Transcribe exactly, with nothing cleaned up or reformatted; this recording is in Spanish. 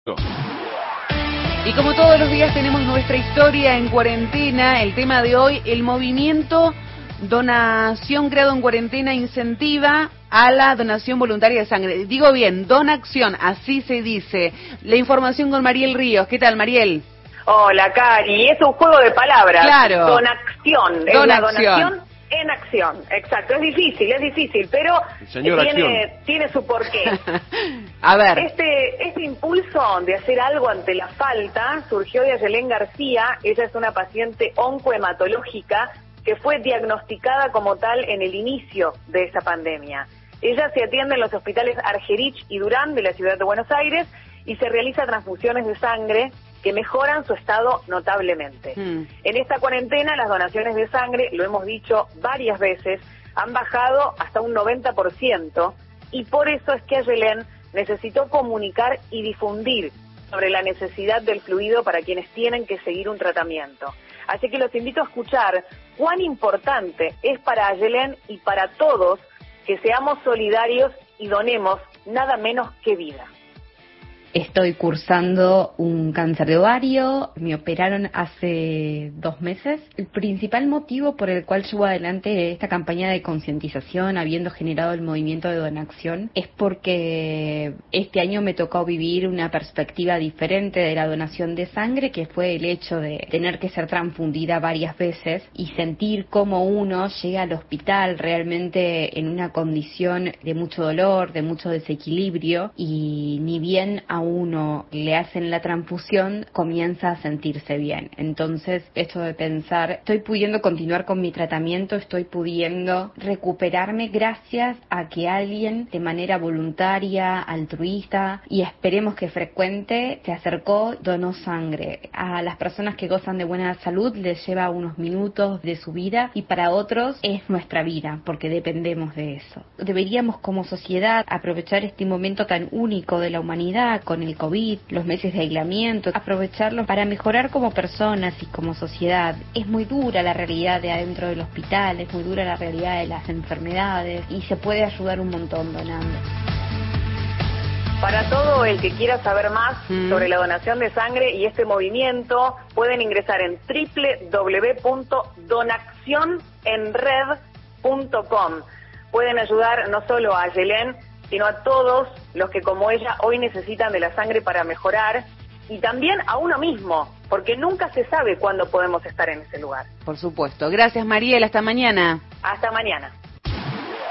Y como todos los días tenemos nuestra historia en cuarentena, el tema de hoy, el movimiento Donación Creado en Cuarentena incentiva a la donación voluntaria de sangre. Digo bien, Donacción, así se dice. La información con Mariel Ríos. ¿Qué tal, Mariel? Hola, Cari. Es un juego de palabras. Claro. Donacción. Es la donación en acción. Exacto. Es difícil, es difícil, pero tiene, tiene su porqué. A ver. Este, este impulso de hacer algo ante la falta surgió de Ayelén García. Ella es una paciente oncohematológica que fue diagnosticada como tal en el inicio de esta pandemia. Ella se atiende en los hospitales Argerich y Durán de la ciudad de Buenos Aires y se realiza transfusiones de sangre que mejoran su estado notablemente. Mm. En esta cuarentena las donaciones de sangre, lo hemos dicho varias veces, han bajado hasta un noventa por ciento y por eso es que Ayelén necesitó comunicar y difundir sobre la necesidad del fluido para quienes tienen que seguir un tratamiento. Así que los invito a escuchar cuán importante es para Ayelén y para todos que seamos solidarios y donemos nada menos que vida. Estoy cursando un cáncer de ovario, me operaron hace dos meses. El principal motivo por el cual llevo adelante esta campaña de concientización, habiendo generado el movimiento de donación, es porque este año me tocó vivir una perspectiva diferente de la donación de sangre, que fue el hecho de tener que ser transfundida varias veces y sentir cómo uno llega al hospital realmente en una condición de mucho dolor, de mucho desequilibrio, y ni bien a uno le hacen la transfusión, comienza a sentirse bien. Entonces, esto de pensar, estoy pudiendo continuar con mi tratamiento, estoy pudiendo recuperarme gracias a que alguien de manera voluntaria, altruista y esperemos que frecuente, se acercó, donó sangre. A las personas que gozan de buena salud les lleva unos minutos de su vida y para otros es nuestra vida, porque dependemos de eso. Deberíamos como sociedad aprovechar este momento tan único de la humanidad con el COVID, los meses de aislamiento, aprovecharlos para mejorar como personas y como sociedad. Es muy dura la realidad de adentro del hospital, es muy dura la realidad de las enfermedades y se puede ayudar un montón donando. Para todo el que quiera saber más mm. sobre la donación de sangre y este movimiento, pueden ingresar en doble u doble u doble u punto donacción en red punto com. Pueden ayudar no solo a Ayelén, sino a todos los que como ella hoy necesitan de la sangre para mejorar y también a uno mismo, porque nunca se sabe cuándo podemos estar en ese lugar. Por supuesto. Gracias, Mariel. Hasta mañana. Hasta mañana.